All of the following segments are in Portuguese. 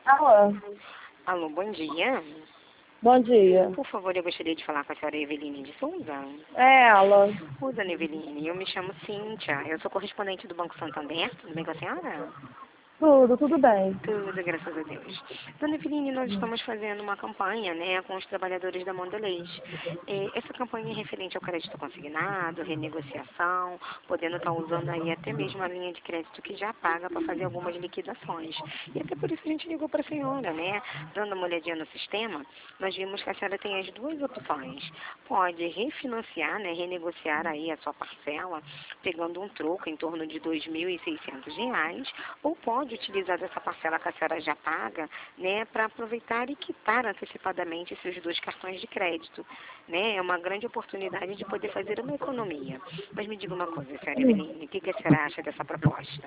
Alô, Alô, bom dia. bom dia. Por favor, eu gostaria de falar com a senhora Eveline de Souza. É ela. Oi, dona Eveline, eu me chamo Cíntia. Eu sou correspondente do Banco Santander. Tudo bem com a senhora? Tudo bem. Tudo, graças a Deus. Dona Eveline, nós estamos fazendo uma campanha, né, com os trabalhadores da Mondelez. Essa campanha é referente ao crédito consignado, renegociação, podendo estar usando aí até mesmo a linha de crédito que já paga para fazer algumas liquidações. E até por isso a gente ligou para a senhora, né? Dando uma olhadinha no sistema, nós vimos que a senhora tem as duas opções. Pode refinanciar, né, renegociar aí a sua parcela, pegando um troco em torno de R$ 2.600, ou pode utilizar dessa parcela que a senhora já paga, né, para aproveitar e quitar antecipadamente seus dois cartões de crédito, né? É uma grande oportunidade de poder fazer uma economia. Mas me diga uma coisa, senhora Eveline, o que a senhora acha dessa proposta?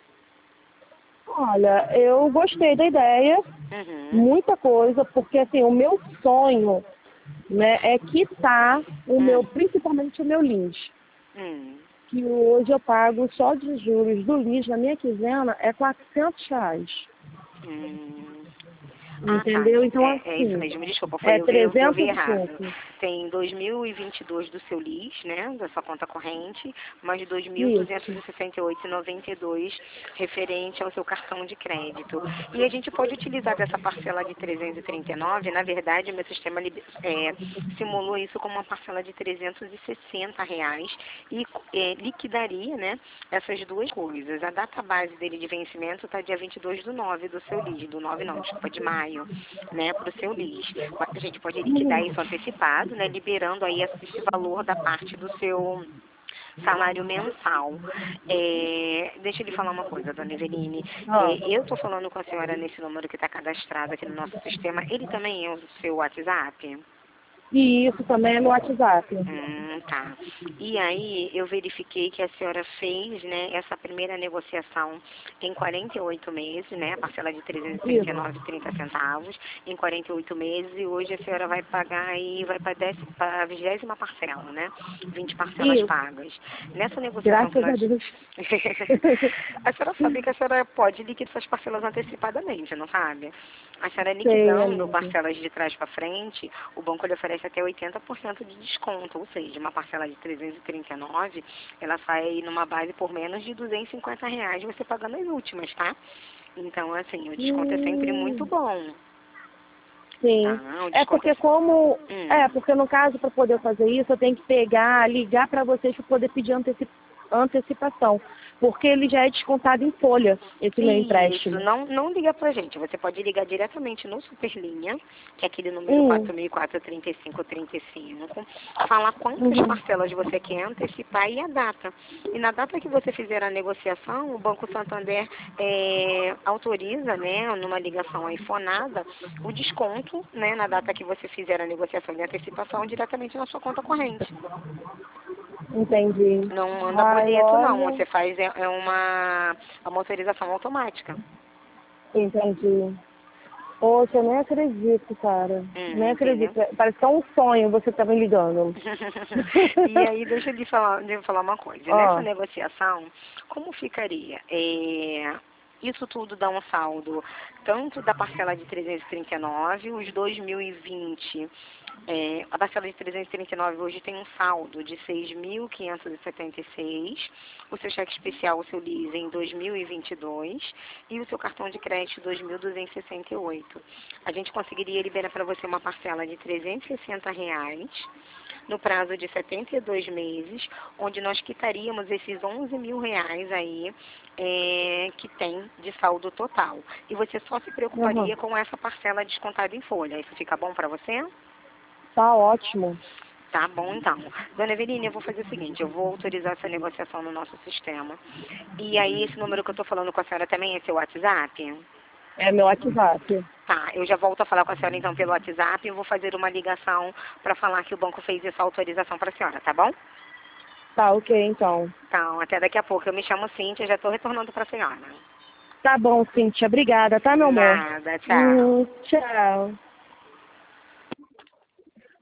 Olha, eu gostei da ideia, Uhum. muita coisa, porque assim, o meu sonho, né, é quitar principalmente o meu LIS, Hum. que hoje eu pago só de juros do LIS na minha quinzena é R$ 400. Hum. Ah, tá. Entendeu? Então, É isso assim, mesmo. Desculpa, é eu vi trezentos e errado. pouco. Tem 2022 do seu LIS, né, da sua conta corrente, mais Isso. 2.268,92 referente ao seu cartão de crédito. E a gente pode utilizar dessa parcela de 339, na verdade, o meu sistema simulou isso como uma parcela de R$ 360 e liquidaria, né, essas duas coisas. A data base dele de vencimento está dia 22/9 do seu LIS, do 9 não, desculpa, de maio, né, para o seu LIS. A gente pode liquidar isso antecipado, né, liberando aí esse valor da parte do seu salário mensal. Deixa eu lhe falar uma coisa, dona Eveline. Ó, Eu estou falando com a senhora nesse número que está cadastrado aqui no nosso sistema. Ele também é o seu WhatsApp? e isso também é no WhatsApp. Tá. E aí eu verifiquei que a senhora fez, né, essa primeira negociação em 48 meses, né, a parcela de R$ Isso. 339,30 em 48 meses, e hoje a senhora vai pagar aí, vai para a 20ª parcela, né, 20 parcelas Isso. pagas. Nessa negociação que Graças a nós... Deus. A senhora sabe que a senhora pode liquidar suas parcelas antecipadamente, não sabe? A senhora Sei, liquidando amiga. parcelas de trás para frente, o banco lhe oferece até 80% de desconto, ou seja, uma parcela de 339, ela sai numa base por menos de R$ 250, você pagando as últimas, tá? Então, assim, o desconto é sempre muito bom, Sim. tá? O É desconto é... porque como. É, Hum. porque no caso, para poder fazer isso, eu tenho que pegar, ligar para vocês para poder pedir antecipação. Porque ele já é descontado em folha, esse meu Isso, empréstimo. não liga pra gente. Você pode ligar diretamente no Superlinha, que é aquele número Hum. 4.43535, falar quantas Uhum. parcelas você quer antecipar e a data. E na data que você fizer a negociação, o Banco Santander autoriza, né, numa ligação iPhoneada, o desconto, né, na data que você fizer a negociação de antecipação diretamente na sua conta corrente. Entendi. Não manda Ai, boleto, não. olha. Você faz uma autorização automática. Entendi. Poxa, eu nem acredito, cara. Nem Entendeu? acredito. Parece que é um sonho você estar me ligando. E aí, deixa eu lhe falar uma coisa. Nessa Ó. negociação, como ficaria? Isso tudo dá um saldo tanto da parcela de 339, os 2020. A parcela de 339 hoje tem um saldo de 6.576, o seu cheque especial, o seu leasing 2022 e o seu cartão de crédito 2.268. A gente conseguiria liberar para você uma parcela de R$ 360 no prazo de 72 meses, onde nós quitaríamos esses R$ 11.000 aí que tem de saldo total. E você só se Uhum. preocuparia com essa parcela descontada em folha. Isso fica bom para você? Tá ótimo. Tá bom, então. Dona Eveline, eu vou fazer o seguinte, eu vou autorizar essa negociação no nosso sistema. E aí, esse número que eu estou falando com a senhora também é seu WhatsApp? É meu WhatsApp. Tá, eu já volto a falar com a senhora então pelo WhatsApp e vou fazer uma ligação para falar que o banco fez essa autorização para a senhora, tá bom? Tá, ok, então. Então, até daqui a pouco. Eu me chamo Cíntia, já estou retornando para a senhora. Tá bom, Cíntia. Obrigada, tá, meu amor? Nada, tchau. Tchau.